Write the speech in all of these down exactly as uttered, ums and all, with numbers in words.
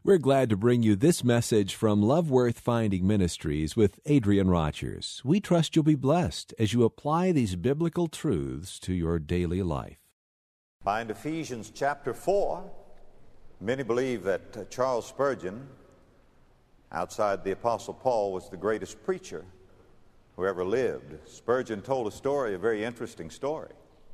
We're glad to bring you this message from Love Worth Finding Ministries with Adrian Rogers. We trust you'll be blessed as you apply these biblical truths to your daily life. Find Ephesians chapter four. Many believe that uh, Charles Spurgeon, outside the Apostle Paul, was the greatest preacher who ever lived. Spurgeon told a story, a very interesting story.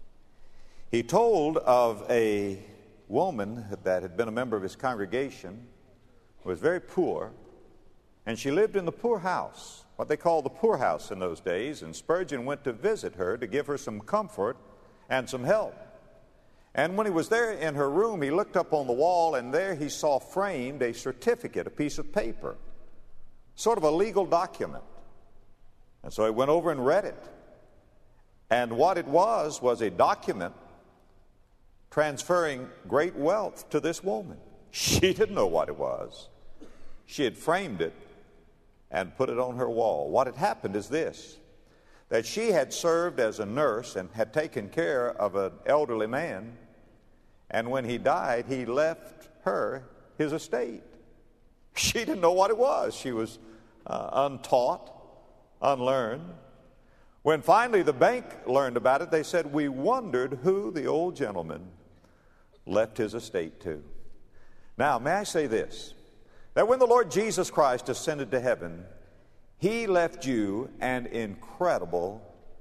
He told of a woman that had been a member of his congregation, who was very poor, and she lived in the poorhouse, what they called the poorhouse in those days, and Spurgeon went to visit her to give her some comfort and some help. And when he was there in her room, he looked up on the wall, and there he saw framed a certificate, a piece of paper, sort of a legal document. And so he went over and read it. And what it was was a document transferring great wealth to this woman. She didn't know what it was. She had framed it and put it on her wall. What had happened is this, that she had served as a nurse and had taken care of an elderly man, and when he died, he left her his estate. She didn't know what it was. She was uh, untaught, unlearned. When finally the bank learned about it, they said, "We wondered who the old gentleman left his estate to." Now, may I say this, that when the Lord Jesus Christ ascended to heaven, He left you an incredible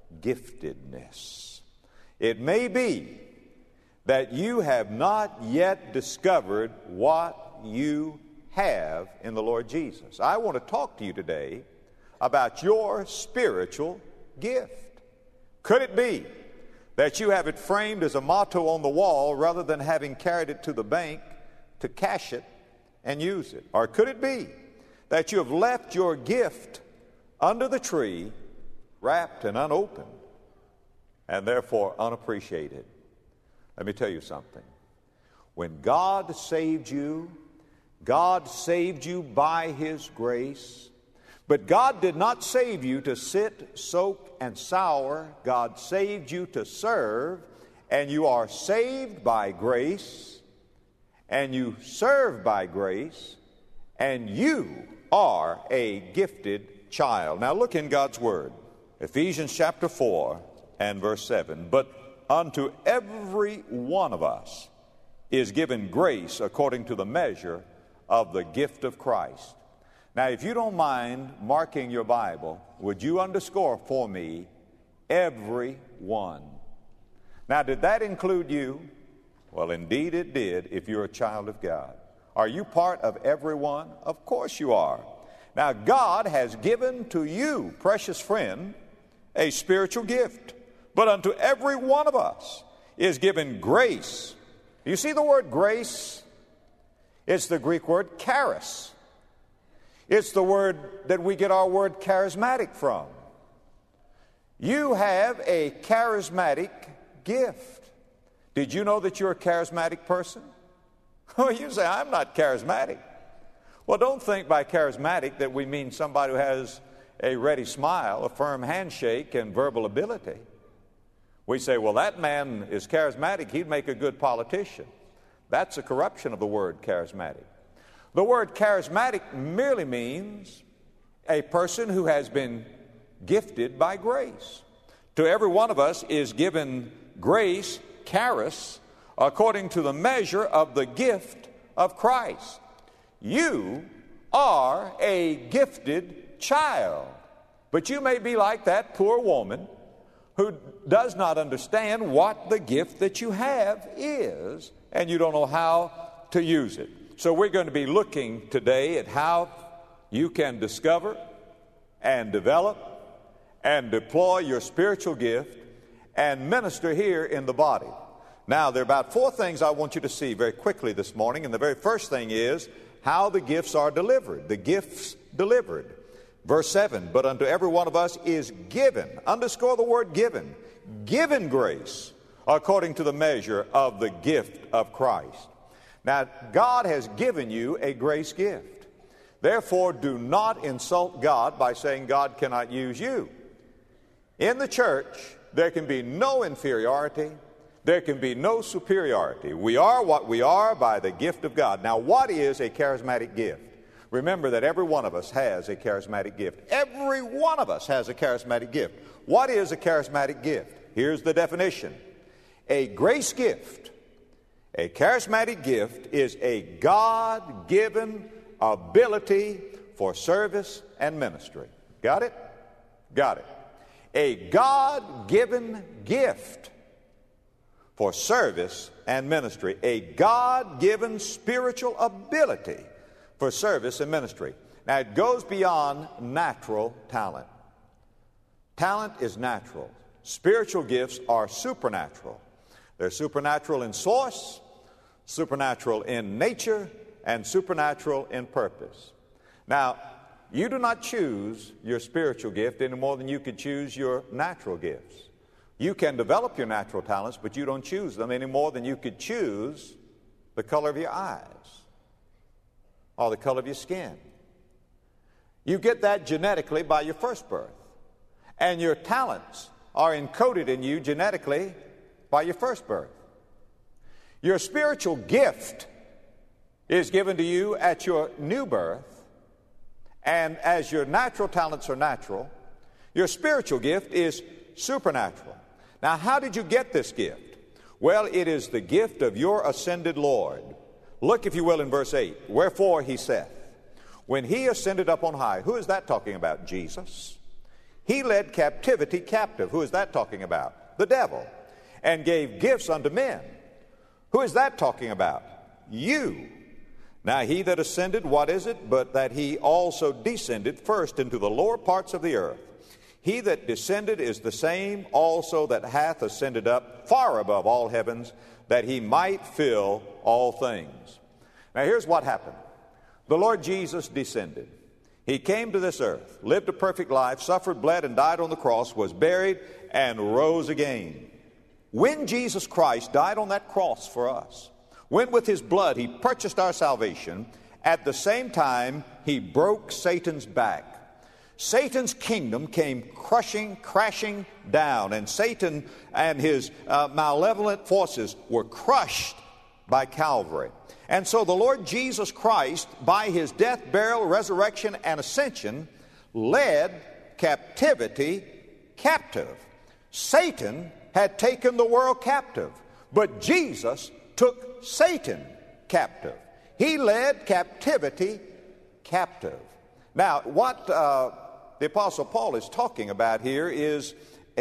giftedness. It may be that you have not yet discovered what you have in the Lord Jesus. I want to talk to you today about your spiritual gift. Could it be that you have it framed as a motto on the wall rather than having carried it to the bank to cash it and use it? Or could it be that you have left your gift under the tree, wrapped and unopened, and therefore unappreciated? Let me tell you something. When God saved you, God saved you by His grace. But God did not save you to sit, soak, and sour. God saved you to serve, and you are saved by grace, and you serve by grace, and you are a gifted child. Now look in God's Word. Ephesians chapter four and verse seven. But unto every one of us is given grace according to the measure of the gift of Christ. Now, if you don't mind marking your Bible, would you underscore for me, every one? Now, did that include you? Well, indeed it did, if you're a child of God. Are you part of everyone? Of course you are. Now, God has given to you, precious friend, a spiritual gift. But unto every one of us is given grace. You see the word grace? It's the Greek word charis. It's the word that we get our word charismatic from. You have a charismatic gift. Did you know that you're a charismatic person? Oh, you say, "I'm not charismatic." Well, don't think by charismatic that we mean somebody who has a ready smile, a firm handshake, and verbal ability. We say, "Well, that man is charismatic. He'd make a good politician." That's a corruption of the word charismatic. The word charismatic merely means a person who has been gifted by grace. To every one of us is given grace, charis, according to the measure of the gift of Christ. You are a gifted child. But you may be like that poor woman who does not understand what the gift that you have is, and you don't know how to use it. So we're going to be looking today at how you can discover and develop and deploy your spiritual gift and minister here in the body. Now, there are about four things I want you to see very quickly this morning, and the very first thing is how the gifts are delivered. The gifts delivered. Verse seven, but unto every one of us is given, underscore the word given, given grace according to the measure of the gift of Christ. Now, God has given you a grace gift. Therefore, do not insult God by saying God cannot use you. In the church, there can be no inferiority. There can be no superiority. We are what we are by the gift of God. Now, what is a charismatic gift? Remember that every one of us has a charismatic gift. Every one of us has a charismatic gift. What is a charismatic gift? Here's the definition. A grace gift, a charismatic gift, is a God-given ability for service and ministry. Got it? Got it. A God-given gift for service and ministry. A God-given spiritual ability for service and ministry. Now, it goes beyond natural talent. Talent is natural. Spiritual gifts are supernatural. They're supernatural in source, supernatural in nature, and supernatural in purpose. Now, you do not choose your spiritual gift any more than you could choose your natural gifts. You can develop your natural talents, but you don't choose them any more than you could choose the color of your eyes or the color of your skin. You get that genetically by your first birth, and your talents are encoded in you genetically by your first birth. Your spiritual gift is given to you at your new birth, and as your natural talents are natural, your spiritual gift is supernatural. Now, how did you get this gift? Well, it is the gift of your ascended Lord. Look, if you will, in verse eight. Wherefore he saith, when he ascended up on high. Who is that talking about? Jesus. He led captivity captive. Who is that talking about? The devil. And gave gifts unto men. Who is that talking about? You. Now he that ascended, what is it? But that he also descended first into the lower parts of the earth. He that descended is the same also that hath ascended up far above all heavens, that he might fill all things. Now here's what happened. The Lord Jesus descended. He came to this earth, lived a perfect life, suffered, bled, and died on the cross, was buried, and rose again. When Jesus Christ died on that cross for us, when with his blood he purchased our salvation, at the same time he broke Satan's back. Satan's kingdom came crushing, crashing down, and Satan and his uh, malevolent forces were crushed by Calvary. And so the Lord Jesus Christ, by his death, burial, resurrection, and ascension, led captivity captive. Satan had taken the world captive, but Jesus took Satan captive. He led captivity captive. Now, what uh, the Apostle Paul is talking about here is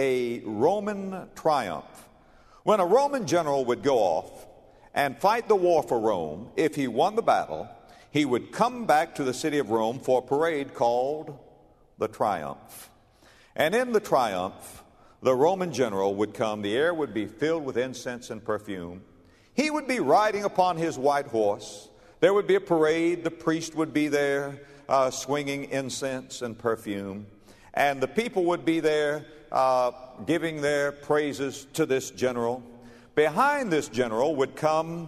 a Roman triumph. When a Roman general would go off and fight the war for Rome, if he won the battle, he would come back to the city of Rome for a parade called the Triumph. And in the Triumph, the Roman general would come, the air would be filled with incense and perfume. He would be riding upon his white horse. There would be a parade. The priest would be there uh, swinging incense and perfume. And the people would be there uh, giving their praises to this general. Behind this general would come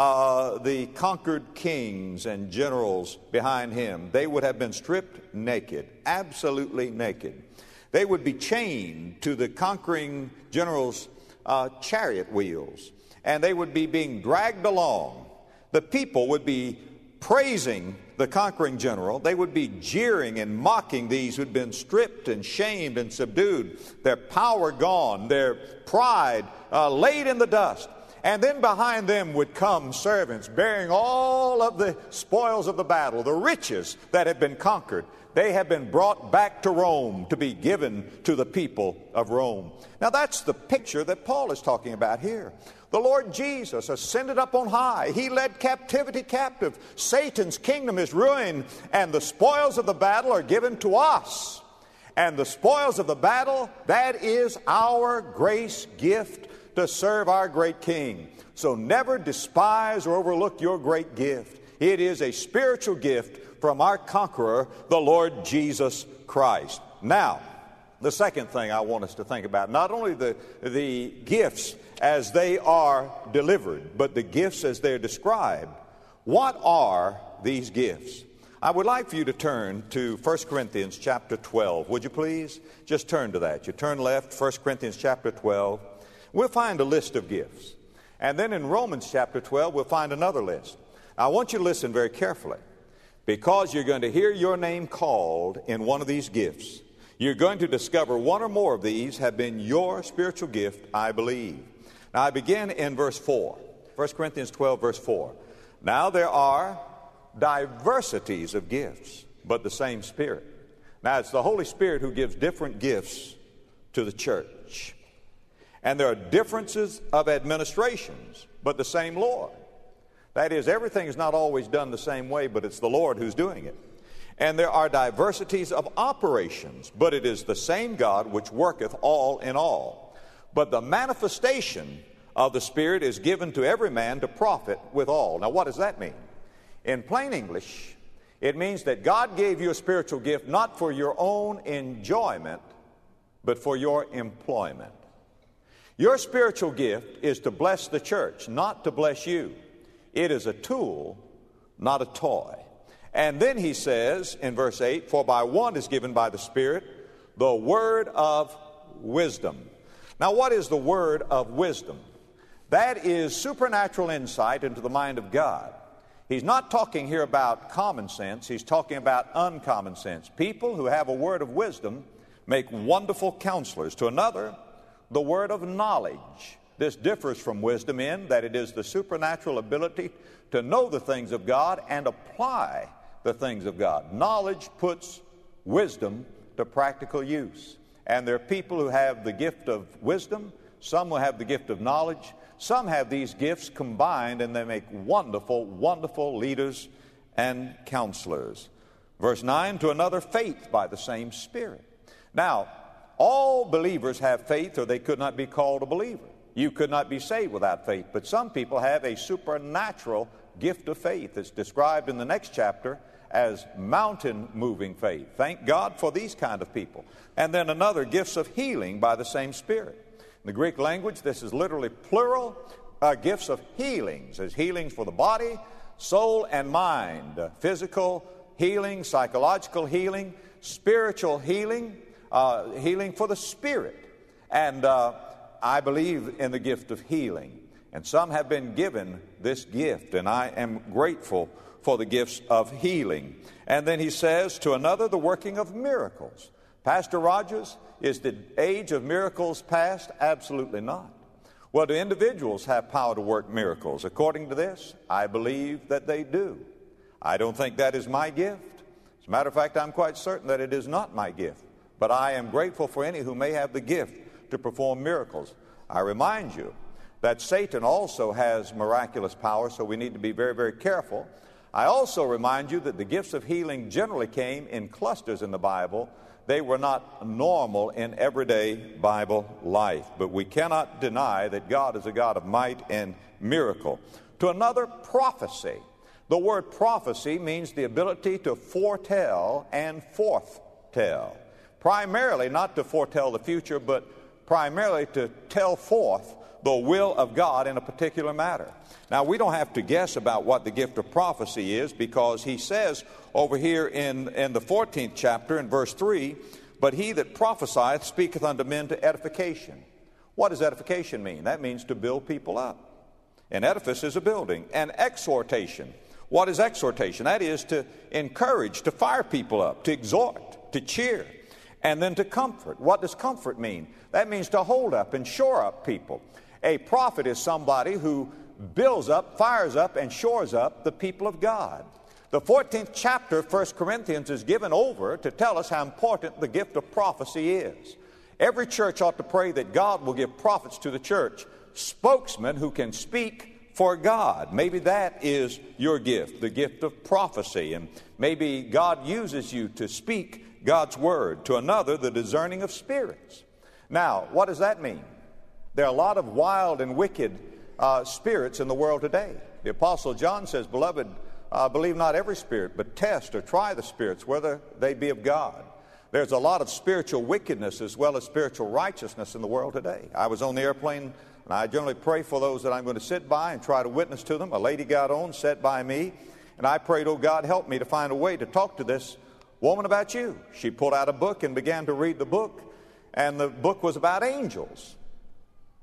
uh, the conquered kings and generals behind him. They would have been stripped naked, absolutely naked. They would be chained to the conquering general's uh, chariot wheels, and they would be being dragged along. The people would be praising the conquering general. They would be jeering and mocking these who'd been stripped and shamed and subdued, their power gone, their pride uh, laid in the dust. And then behind them would come servants bearing all of the spoils of the battle, the riches that had been conquered. They have been brought back to Rome to be given to the people of Rome. Now that's the picture that Paul is talking about here. The Lord Jesus ascended up on high. He led captivity captive. Satan's kingdom is ruined, and the spoils of the battle are given to us. And the spoils of the battle, that is our grace gift to serve our great King. So never despise or overlook your great gift. It is a spiritual gift from our conqueror, the Lord Jesus Christ. Now, the second thing I want us to think about, not only the, the gifts as they are delivered, but the gifts as they're described. What are these gifts? I would like for you to turn to First Corinthians chapter twelve. Would you please? Just turn to that. You turn left, First Corinthians chapter twelve. We'll find a list of gifts. And then in Romans chapter twelve, we'll find another list. I want you to listen very carefully, because you're going to hear your name called in one of these gifts. You're going to discover one or more of these have been your spiritual gift, I believe. Now, I begin in verse four. First Corinthians twelve, verse four. Now there are diversities of gifts, but the same Spirit. Now, it's the Holy Spirit who gives different gifts to the church. And there are differences of administrations, but the same Lord. That is, everything is not always done the same way, but it's the Lord who's doing it. And there are diversities of operations, but it is the same God which worketh all in all. But the manifestation of the Spirit is given to every man to profit withal. Now, what does that mean? In plain English, it means that God gave you a spiritual gift not for your own enjoyment, but for your employment. Your spiritual gift is to bless the church, not to bless you. It is a tool, not a toy. And then he says in verse eight, for by one is given by the Spirit the word of wisdom. Now, what is the word of wisdom? That is supernatural insight into the mind of God. He's not talking here about common sense. He's talking about uncommon sense. People who have a word of wisdom make wonderful counselors. To another, the word of knowledge. This differs from wisdom in that it is the supernatural ability to know the things of God and apply the things of God. Knowledge puts wisdom to practical use. And there are people who have the gift of wisdom. Some will have the gift of knowledge. Some have these gifts combined, and they make wonderful, wonderful leaders and counselors. Verse nine, to another, faith by the same Spirit. Now, all believers have faith, or they could not be called a believer. You could not be saved without faith. But some people have a supernatural gift of faith. It's described in the next chapter as mountain-moving faith. Thank God for these kind of people. And then another, gifts of healing by the same Spirit. In the Greek language, this is literally plural, uh, gifts of healings. There's healings for the body, soul, and mind. Uh, physical healing, psychological healing, spiritual healing, uh, healing for the spirit. And uh, I believe in the gift of healing. And some have been given this gift, and I am grateful for the gifts of healing. And then he says, to another, the working of miracles. Pastor Rogers, is the age of miracles past? Absolutely not. Well, do individuals have power to work miracles? According to this, I believe that they do. I don't think that is my gift. As a matter of fact, I'm quite certain that it is not my gift. But I am grateful for any who may have the gift to perform miracles. I remind you that Satan also has miraculous power, so we need to be very, very careful. I also remind you that the gifts of healing generally came in clusters in the Bible. They were not normal in everyday Bible life. But we cannot deny that God is a God of might and miracle. To another, prophecy. The word prophecy means the ability to foretell and forthtell. Primarily not to foretell the future, but primarily to tell forth the will of God in a particular matter. Now, we don't have to guess about what the gift of prophecy is, because he says over here in, in the fourteenth chapter in verse three, but he that prophesieth speaketh unto men to edification. What does edification mean? That means to build people up. An edifice is a building. And exhortation. What is exhortation? That is to encourage, to fire people up, to exhort, to cheer, and then to comfort. What does comfort mean? That means to hold up and shore up people. A prophet is somebody who builds up, fires up, and shores up the people of God. The fourteenth chapter of First Corinthians is given over to tell us how important the gift of prophecy is. Every church ought to pray that God will give prophets to the church, spokesmen who can speak for God. Maybe that is your gift, the gift of prophecy, and maybe God uses you to speak God's word. To another, the discerning of spirits. Now, what does that mean? There are a lot of wild and wicked uh, spirits in the world today. The Apostle John says, Beloved, uh, believe not every spirit, but test or try the spirits, whether they be of God. There's a lot of spiritual wickedness as well as spiritual righteousness in the world today. I was on the airplane, and I generally pray for those that I'm going to sit by and try to witness to them. A lady got on, sat by me, and I prayed, oh, God, help me to find a way to talk to this woman about you. She pulled out a book and began to read the book, and the book was about angels.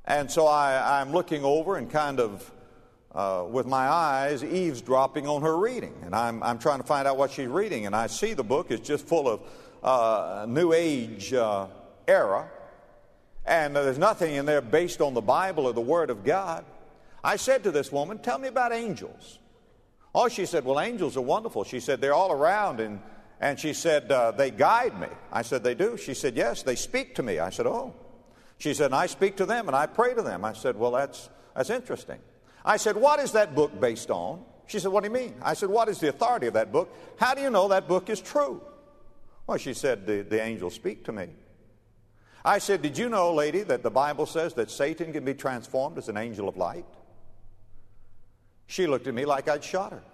And so I, I'm looking over and kind of, uh, with my eyes, eavesdropping on her reading. And I'm, I'm trying to find out what she's reading. And I see the book is just full of uh, New Age uh, era. And there's nothing in there based on the Bible or the Word of God. I said to this woman, tell me about angels. Oh, she said, well, angels are wonderful. She said, they're all around. And, and she said, uh, they guide me. I said, they do? She said, yes, they speak to me. I said, oh. She said, and I speak to them and I pray to them. I said, well, that's, that's interesting. I said, what is that book based on? She said, what do you mean? I said, what is the authority of that book? How do you know that book is true? Well, she said, the, the angels speak to me. I said, did you know, lady, that the Bible says that Satan can be transformed as an angel of light? She looked at me like I'd shot her.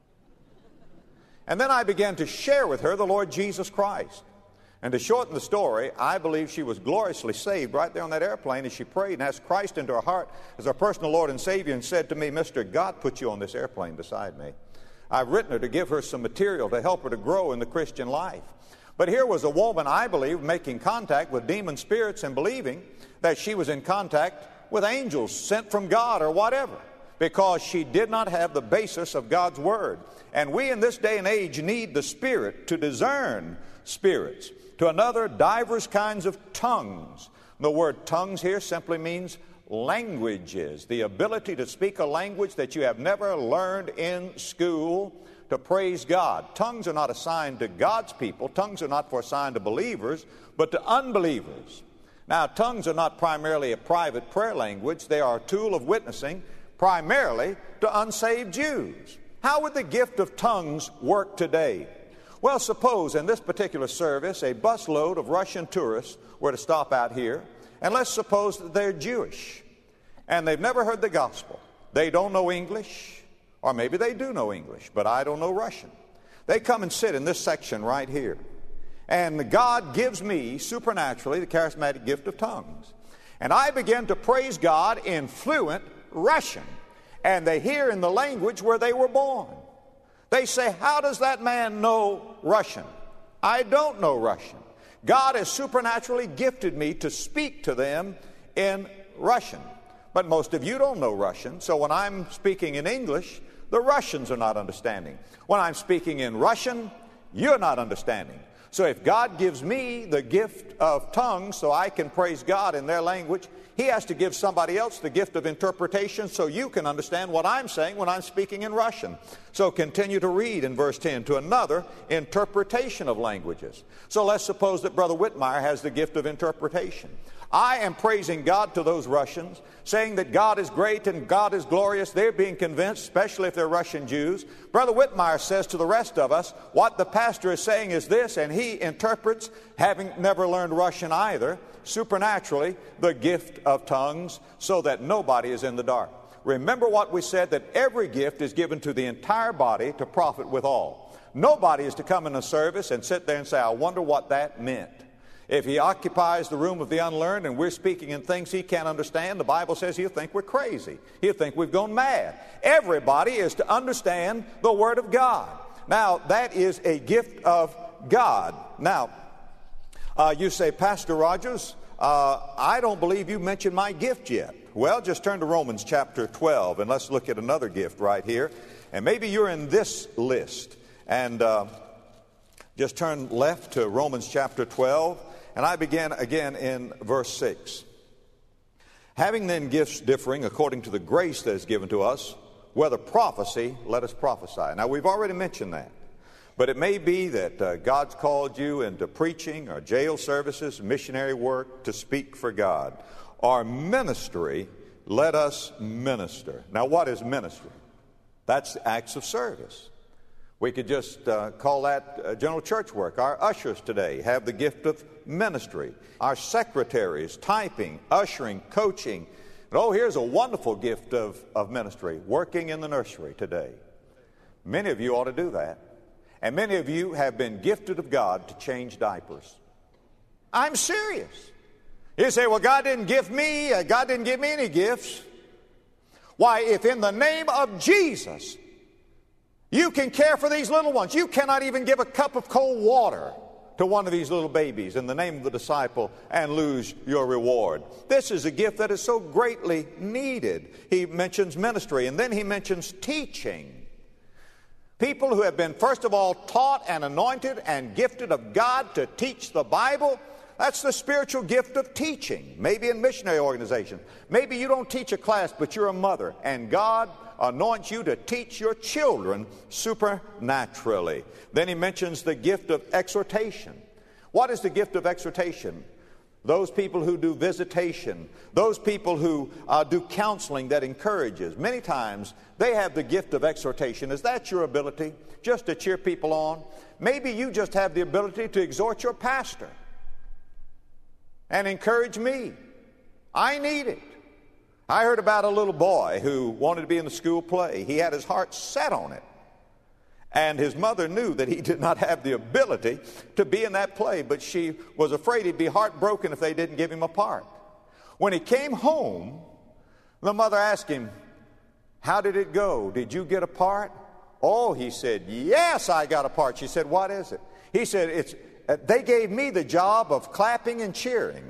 And then I began to share with her the Lord Jesus Christ. And to shorten the story, I believe she was gloriously saved right there on that airplane as she prayed and asked Christ into her heart as her personal Lord and Savior and said to me, Mister God put you on this airplane beside me. I've written her to give her some material to help her to grow in the Christian life. But here was a woman, I believe, making contact with demon spirits and believing that she was in contact with angels sent from God or whatever, because she did not have the basis of God's Word. And we in this day and age need the Spirit to discern spirits. To another, divers kinds of tongues. The word tongues here simply means languages, the ability to speak a language that you have never learned in school to praise God. Tongues are not assigned to God's people. Tongues are not for assigned to believers, but to unbelievers. Now, tongues are not primarily a private prayer language. They are a tool of witnessing primarily to unsaved Jews. How would the gift of tongues work today? Well, suppose in this particular service a busload of Russian tourists were to stop out here, and let's suppose that they're Jewish, and they've never heard the gospel. They don't know English, or maybe they do know English, but I don't know Russian. They come and sit in this section right here, and God gives me supernaturally the charismatic gift of tongues. And I begin to praise God in fluent Russian, and they hear in the language where they were born. They say, how does that man know Russian? I don't know Russian. God has supernaturally gifted me to speak to them in Russian. But most of you don't know Russian, so when I'm speaking in English, the Russians are not understanding. When I'm speaking in Russian, you're not understanding. So if God gives me the gift of tongues so I can praise God in their language, He has to give somebody else the gift of interpretation so you can understand what I'm saying when I'm speaking in Russian. So continue to read in verse ten, to another, interpretation of languages. So let's suppose that Brother Whitmire has the gift of interpretation. I am praising God to those Russians, saying that God is great and God is glorious. They're being convinced, especially if they're Russian Jews. Brother Whitmire says to the rest of us, what the pastor is saying is this, and he interprets, having never learned Russian either, supernaturally, the gift of tongues, so that nobody is in the dark. Remember what we said, that every gift is given to the entire body to profit withal. Nobody is to come in a service and sit there and say, I wonder what that meant. If he occupies the room of the unlearned and we're speaking in things he can't understand, the Bible says he'll think we're crazy. He'll think we've gone mad. Everybody is to understand the Word of God. Now, that is a gift of God. Now, uh, you say, Pastor Rogers, uh, I don't believe you mentioned my gift yet. Well, just turn to Romans chapter twelve, and let's look at another gift right here. And maybe you're in this list. And uh, just turn left to Romans chapter twelve. And I begin again in verse six. Having then gifts differing according to the grace that is given to us, whether prophecy, let us prophesy. Now, we've already mentioned that. But it may be that uh, God's called you into preaching or jail services, missionary work, to speak for God. Or ministry, let us minister. Now, what is ministry? That's acts of service. We could just uh, call that uh, general church work. Our ushers today have the gift of ministry. Our secretaries, typing, ushering, coaching. And oh, here's a wonderful gift of, of ministry, working in the nursery today. Many of you ought to do that. And many of you have been gifted of God to change diapers. I'm serious. You say, well, God didn't give me, uh, God didn't give me any gifts. Why, if in the name of Jesus you can care for these little ones, you cannot even give a cup of cold water to one of these little babies in the name of the disciple and lose your reward. This is a gift that is so greatly needed. He mentions ministry, and then he mentions teaching. People who have been, first of all, taught and anointed and gifted of God to teach the Bible. That's the spiritual gift of teaching. Maybe in missionary organizations. Maybe you don't teach a class, but you're a mother, and God anoints you to teach your children supernaturally. Then he mentions the gift of exhortation. What is the gift of exhortation? Those people who do visitation, those people who uh, do counseling that encourages. Many times they have the gift of exhortation. Is that your ability, just to cheer people on? Maybe you just have the ability to exhort your pastor and encourage me. I need it. I heard about a little boy who wanted to be in the school play. He had his heart set on it. And his mother knew that he did not have the ability to be in that play, but she was afraid he'd be heartbroken if they didn't give him a part. When he came home, the mother asked him, "How did it go? Did you get a part?" "Oh," he said, "yes, I got a part." She said, "What is it?" He said, "It's uh, they gave me the job of clapping and cheering."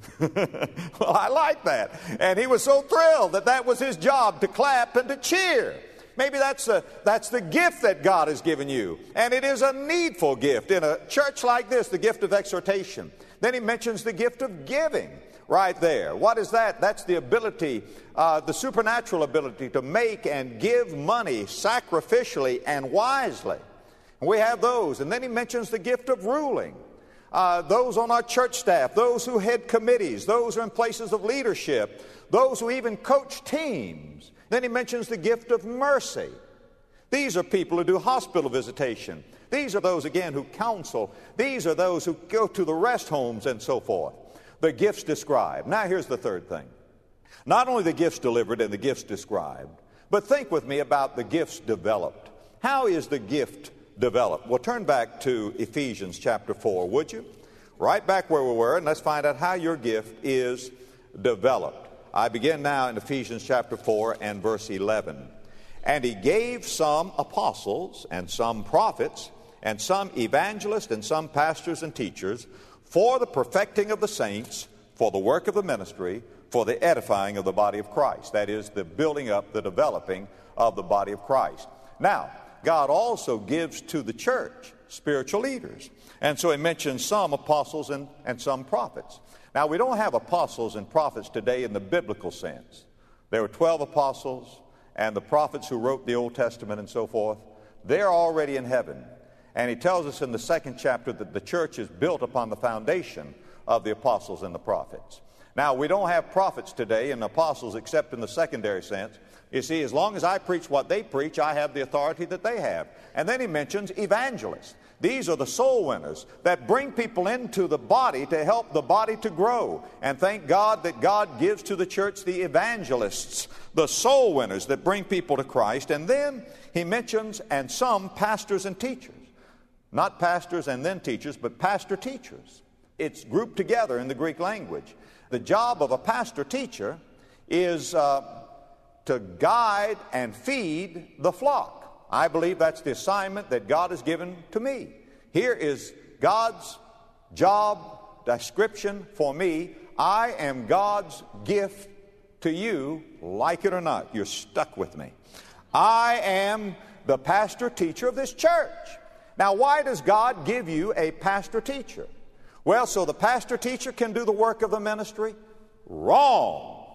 Well, I like that. And he was so thrilled that that was his job, to clap and to cheer. Maybe that's, a, that's the gift that God has given you. And it is a needful gift in a church like this, the gift of exhortation. Then he mentions the gift of giving right there. What is that? That's the ability, uh, the supernatural ability to make and give money sacrificially and wisely. And we have those. And then he mentions the gift of ruling. Uh, those on our church staff, those who head committees, those who are in places of leadership, those who even coach teams. Then he mentions the gift of mercy. These are people who do hospital visitation. These are those, again, who counsel. These are those who go to the rest homes and so forth. The gifts described. Now here's the third thing. Not only the gifts delivered and the gifts described, but think with me about the gifts developed. How is the gift developed? Well, turn back to Ephesians chapter four, would you? Right back where we were, and let's find out how your gift is developed. I begin now in Ephesians chapter four and verse eleven. "And he gave some apostles, and some prophets, and some evangelists, and some pastors and teachers, for the perfecting of the saints, for the work of the ministry, for the edifying of the body of Christ." That is, the building up, the developing of the body of Christ. Now, God also gives to the church spiritual leaders. And so he mentions some apostles and, and some prophets. Now, we don't have apostles and prophets today in the biblical sense. There were twelve apostles, and the prophets who wrote the Old Testament and so forth. They're already in heaven. And he tells us in the second chapter that the church is built upon the foundation of the apostles and the prophets. Now, we don't have prophets today and apostles except in the secondary sense. You see, as long as I preach what they preach, I have the authority that they have. And then he mentions evangelists. These are the soul winners that bring people into the body to help the body to grow. And thank God that God gives to the church the evangelists, the soul winners that bring people to Christ. And then he mentions, and some pastors and teachers. Not pastors and then teachers, but pastor teachers. It's grouped together in the Greek language. The job of a pastor teacher is uh, to guide and feed the flock. I believe that's the assignment that God has given to me. Here is God's job description for me. I am God's gift to you, like it or not. You're stuck with me. I am the pastor teacher of this church. Now, why does God give you a pastor teacher? Well, so the pastor teacher can do the work of the ministry? Wrong.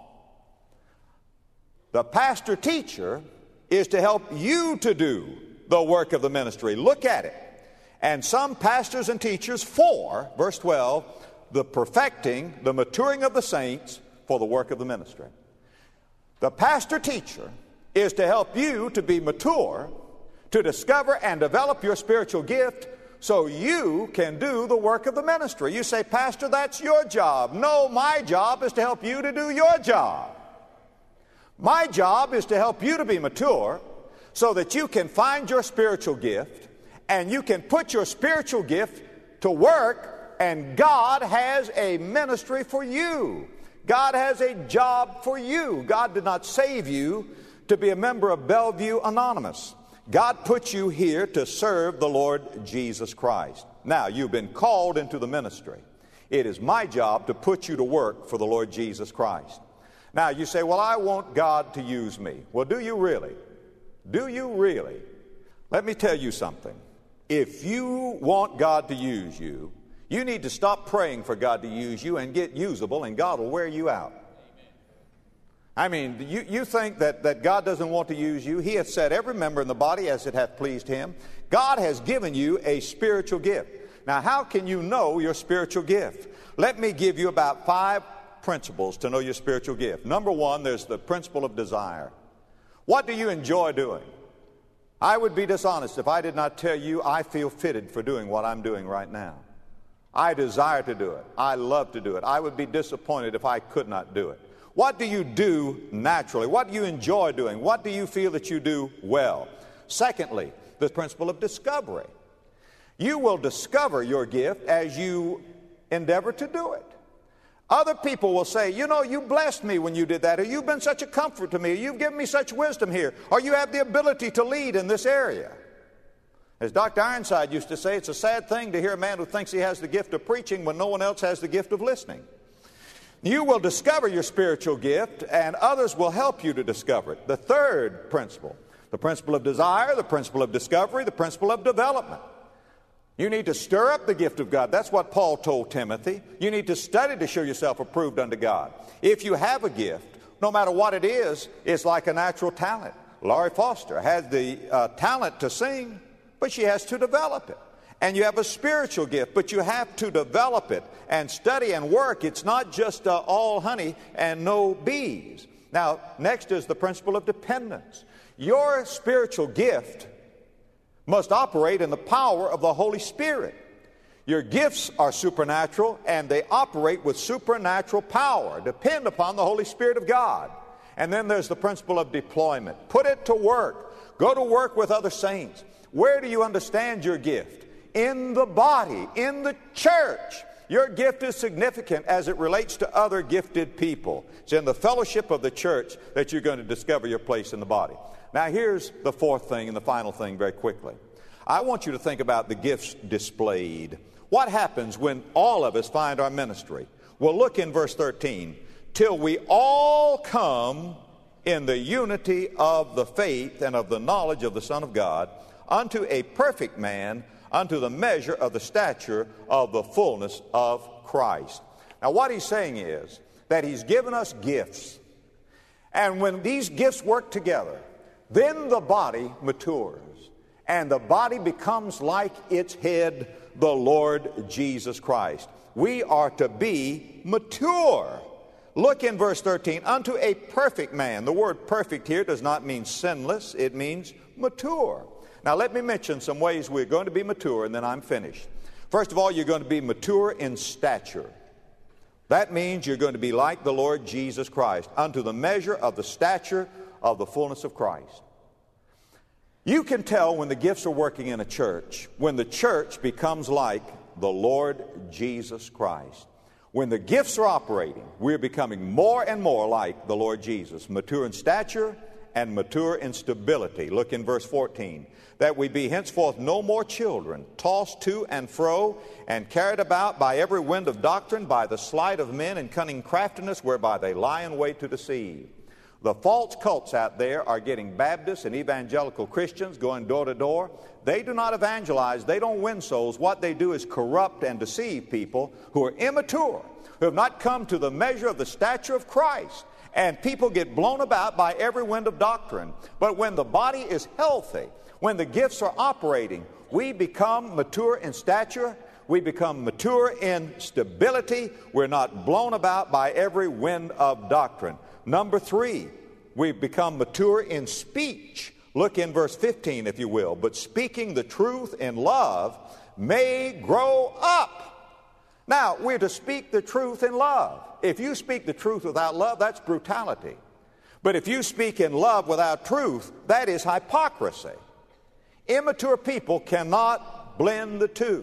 The pastor teacher is to help you to do the work of the ministry. Look at it. And some pastors and teachers for, verse twelve, the perfecting, the maturing of the saints for the work of the ministry. The pastor teacher is to help you to be mature, to discover and develop your spiritual gift so you can do the work of the ministry. You say, "Pastor, that's your job." No, my job is to help you to do your job. My job is to help you to be mature so that you can find your spiritual gift and you can put your spiritual gift to work, and God has a ministry for you. God has a job for you. God did not save you to be a member of Bellevue Anonymous. God put you here to serve the Lord Jesus Christ. Now, you've been called into the ministry. It is my job to put you to work for the Lord Jesus Christ. Now, you say, well, I want God to use me. Well, do you really? Do you really? Let me tell you something. If you want God to use you, you need to stop praying for God to use you and get usable, and God will wear you out. I mean, you, you think that, that God doesn't want to use you. He hath set every member in the body as it hath pleased him. God has given you a spiritual gift. Now, how can you know your spiritual gift? Let me give you about five principles to know your spiritual gift. Number one, there's the principle of desire. What do you enjoy doing? I would be dishonest if I did not tell you I feel fitted for doing what I'm doing right now. I desire to do it. I love to do it. I would be disappointed if I could not do it. What do you do naturally? What do you enjoy doing? What do you feel that you do well? Secondly, the principle of discovery. You will discover your gift as you endeavor to do it. Other people will say, you know, you blessed me when you did that, or you've been such a comfort to me, or you've given me such wisdom here, or you have the ability to lead in this area. As Doctor Ironside used to say, it's a sad thing to hear a man who thinks he has the gift of preaching when no one else has the gift of listening. You will discover your spiritual gift, and others will help you to discover it. The third principle, the principle of desire, the principle of discovery, the principle of development. You need to stir up the gift of God. That's what Paul told Timothy. You need to study to show yourself approved unto God. If you have a gift, no matter what it is, it's like a natural talent. Laurie Foster had the uh, talent to sing, but she has to develop it. And you have a spiritual gift, but you have to develop it and study and work. It's not just uh, all honey and no bees. Now, next is the principle of dependence. Your spiritual gift must operate in the power of the Holy Spirit. Your gifts are supernatural, and they operate with supernatural power. Depend upon the Holy Spirit of God. And then there's the principle of deployment. Put it to work. Go to work with other saints. Where do you understand your gift? In the body, in the church. Your gift is significant as it relates to other gifted people. It's in the fellowship of the church that you're going to discover your place in the body. Now, here's the fourth thing and the final thing very quickly. I want you to think about the gifts displayed. What happens when all of us find our ministry? Well, look in verse thirteen. Till we all come in the unity of the faith and of the knowledge of the Son of God, unto a perfect man, unto the measure of the stature of the fullness of Christ. Now, what he's saying is that he's given us gifts. And when these gifts work together, then the body matures. And the body becomes like its head, the Lord Jesus Christ. We are to be mature. Look in verse thirteen. Unto a perfect man. The word perfect here does not mean sinless. It means mature. Now, let me mention some ways we're going to be mature, and then I'm finished. First of all, you're going to be mature in stature. That means you're going to be like the Lord Jesus Christ, unto the measure of the stature of the fullness of Christ. You can tell when the gifts are working in a church, when the church becomes like the Lord Jesus Christ. When the gifts are operating, we're becoming more and more like the Lord Jesus, mature in stature and mature in stability. Look in verse fourteen. That we be henceforth no more children, tossed to and fro, and carried about by every wind of doctrine, by the sleight of men and cunning craftiness, whereby they lie in wait to deceive. The false cults out there are getting Baptists and evangelical Christians going door to door. They do not evangelize. They don't win souls. What they do is corrupt and deceive people who are immature, who have not come to the measure of the stature of Christ. And people get blown about by every wind of doctrine. But when the body is healthy, when the gifts are operating, we become mature in stature. We become mature in stability. We're not blown about by every wind of doctrine. Number three, we become mature in speech. Look in verse fifteen, if you will. But speaking the truth in love may grow up. Now, we're to speak the truth in love. If you speak the truth without love, that's brutality. But if you speak in love without truth, that is hypocrisy. Immature people cannot blend the two.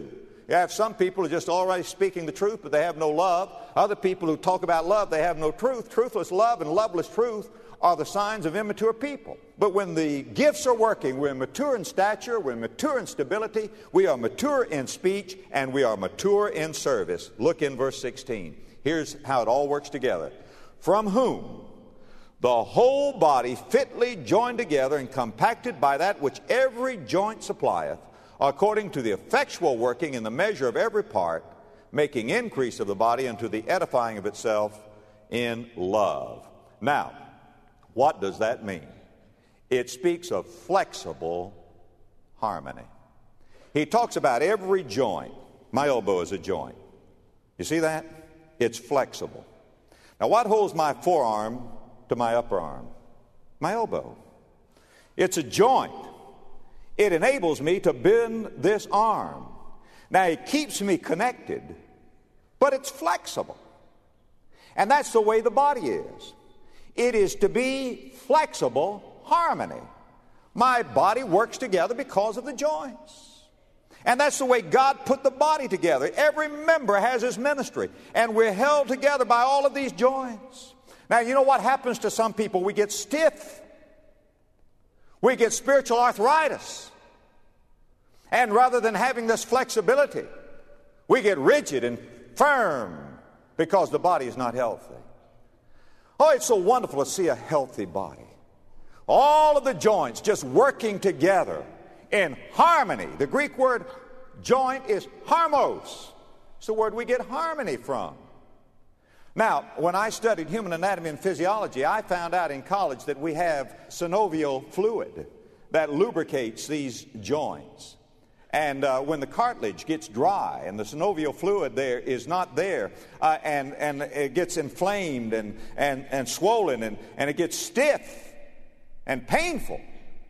You have some people who are just already speaking the truth, but they have no love. Other people who talk about love, they have no truth. Truthless love and loveless truth are the signs of immature people. But when the gifts are working, we're mature in stature, we're mature in stability, we are mature in speech, and we are mature in service. Look in verse sixteen. Here's how it all works together. From whom the whole body fitly joined together and compacted by that which every joint supplieth, according to the effectual working in the measure of every part, making increase of the body unto the edifying of itself in love. Now, what does that mean? It speaks of flexible harmony. He talks about every joint. My elbow is a joint. You see that? It's flexible. Now, what holds my forearm to my upper arm? My elbow. It's a joint. It enables me to bend this arm. Now, it keeps me connected, but it's flexible. And that's the way the body is. It is to be flexible harmony. My body works together because of the joints. And that's the way God put the body together. Every member has his ministry, and we're held together by all of these joints. Now, you know what happens to some people? We get stiff. We get spiritual arthritis. And rather than having this flexibility, we get rigid and firm because the body is not healthy. Oh, it's so wonderful to see a healthy body. All of the joints just working together in harmony. The Greek word joint is harmos. It's the word we get harmony from. Now, when I studied human anatomy and physiology, I found out in college that we have synovial fluid that lubricates these joints. And uh, when the cartilage gets dry and the synovial fluid there is not there, uh, and, and it gets inflamed and, and, and swollen and, and it gets stiff and painful,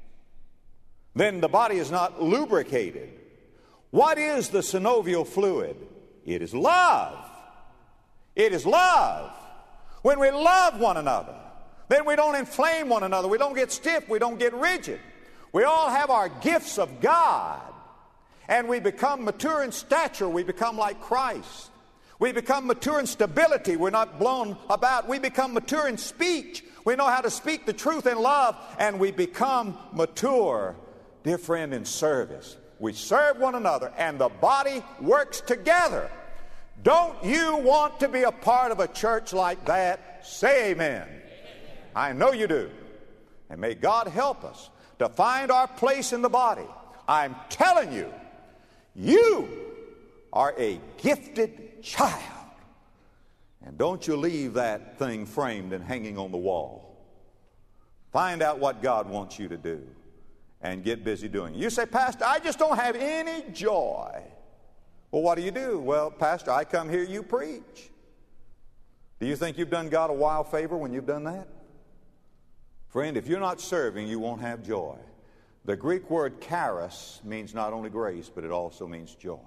then the body is not lubricated. What is the synovial fluid? It is love. It is love. When we love one another, then we don't inflame one another. We don't get stiff. We don't get rigid. We all have our gifts of God. And we become mature in stature. We become like Christ. We become mature in stability. We're not blown about. We become mature in speech. We know how to speak the truth in love. And we become mature, dear friend, in service. We serve one another, and the body works together. Don't you want to be a part of a church like that? Say amen. Amen. I know you do. And may God help us to find our place in the body. I'm telling you, you are a gifted child. And don't you leave that thing framed and hanging on the wall. Find out what God wants you to do and get busy doing it. You say, Pastor, I just don't have any joy. Well, what do you do? Well, Pastor, I come here, you preach. Do you think you've done God a wild favor when you've done that? Friend, if you're not serving, you won't have joy. The Greek word charis means not only grace, but it also means joy.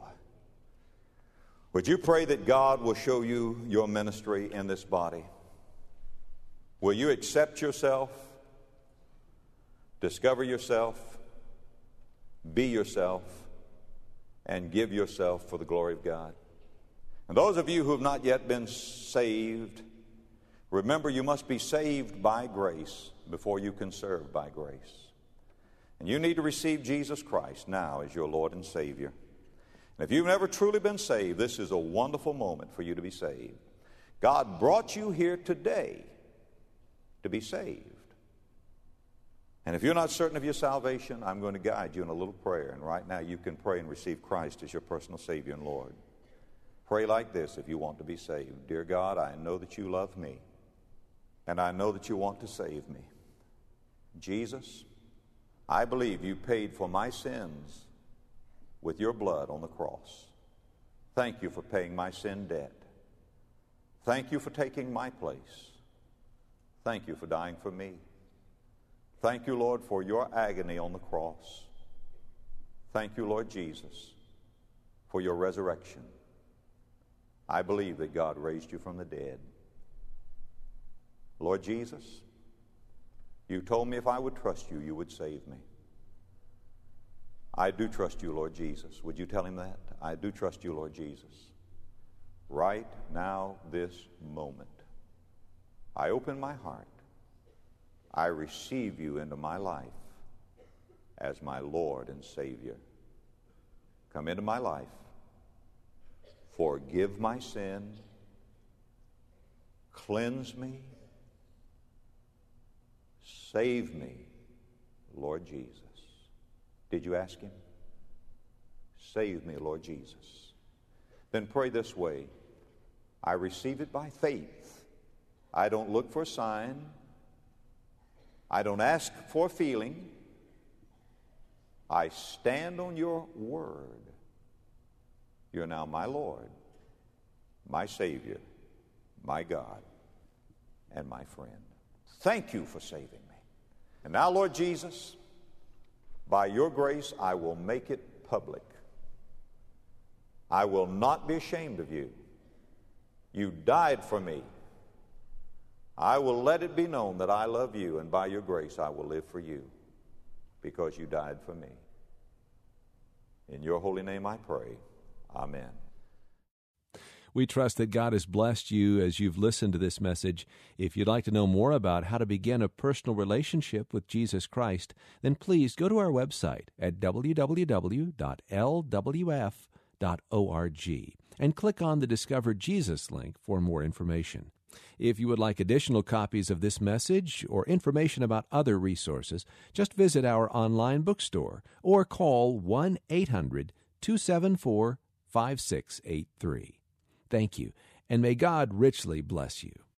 Would you pray that God will show you your ministry in this body? Will you accept yourself, discover yourself, be yourself, and give yourself for the glory of God? And those of you who have not yet been saved, remember you must be saved by grace before you can serve by grace. And you need to receive Jesus Christ now as your Lord and Savior. And if you've never truly been saved, this is a wonderful moment for you to be saved. God brought you here today to be saved. And if you're not certain of your salvation, I'm going to guide you in a little prayer. And right now you can pray and receive Christ as your personal Savior and Lord. Pray like this if you want to be saved. Dear God, I know that you love me, and I know that you want to save me. Jesus, I believe you paid for my sins with your blood on the cross. Thank you for paying my sin debt. Thank you for taking my place. Thank you for dying for me. Thank you, Lord, for your agony on the cross. Thank you, Lord Jesus, for your resurrection. I believe that God raised you from the dead. Lord Jesus, you told me if I would trust you, you would save me. I do trust you, Lord Jesus. Would you tell him that? I do trust you, Lord Jesus. Right now, this moment, I open my heart. I receive you into my life as my Lord and Savior. Come into my life. Forgive my sin. Cleanse me. Save me, Lord Jesus. Did you ask him? Save me, Lord Jesus. Then pray this way. I receive it by faith. I don't look for a sign. I don't ask for a feeling. I stand on your word. You're now my Lord, my Savior, my God, and my friend. Thank you for saving me. And now, Lord Jesus, by your grace, I will make it public. I will not be ashamed of you. You died for me. I will let it be known that I love you, and by your grace, I will live for you because you died for me. In your holy name I pray. Amen. We trust that God has blessed you as you've listened to this message. If you'd like to know more about how to begin a personal relationship with Jesus Christ, then please go to our website at w w w dot l w f dot org and click on the Discover Jesus link for more information. If you would like additional copies of this message or information about other resources, just visit our online bookstore or call one eight hundred two seven four five six eight three. Thank you, and may God richly bless you.